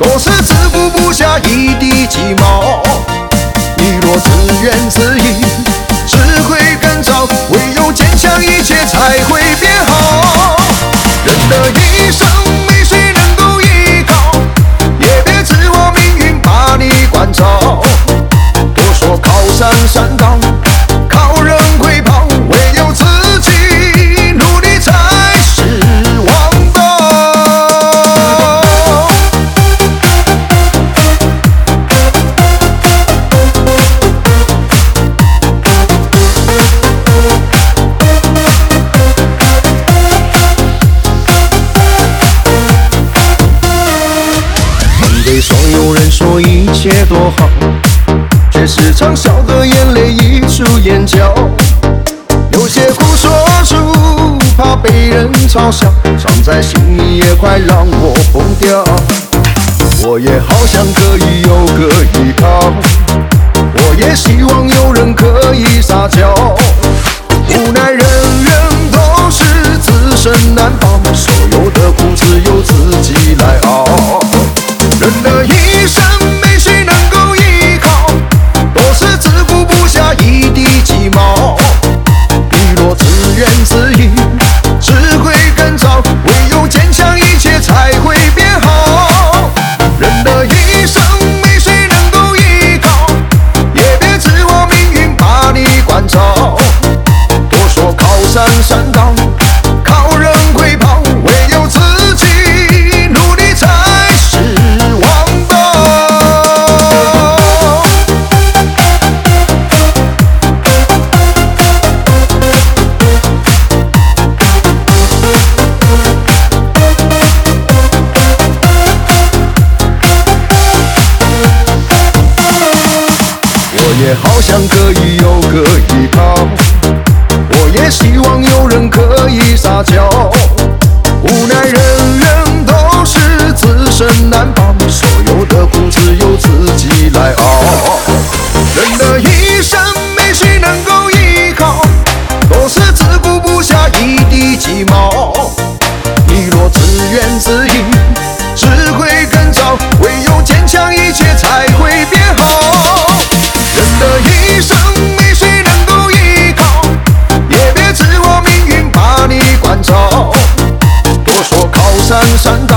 都是自顾不暇一地鸡毛。你若自怨自艾，只会更糟。唯有坚强，一切才会变好。人的一生没谁能够依靠，也别指望命运把你关照。都说靠山山倒，靠人会跑，唯有自己努力才是王道。面对所有人说一切多好，却时常笑得眼泪溢出眼角。有些苦说出，怕被人嘲笑，藏在心里也快让我疯掉。我也好想可以有个依靠，我也希望有人可以撒娇。无奈人人都是自身难保，所有的苦只有自己来熬。人的一生没谁能够依靠，都是自顾不暇一地鸡毛。你若自怨自艾，只会更糟。唯有坚强，一切才会变好。人的一生没谁能够依靠，也别指望命运把你关照。都说靠山山倒，靠人会跑，唯有自己努力才是王道。我也好想可以有个依靠，我也希望有人可以撒娇。无奈人人都是自身难保，所有的苦只有自己来熬。人的一生没谁能够依靠，都是自顾不暇一地鸡毛。你若自怨自艾，只会更糟。唯有坚强，一切才会变好。人的一生没谁能够依靠，也别指望命运把你关照。都说靠山山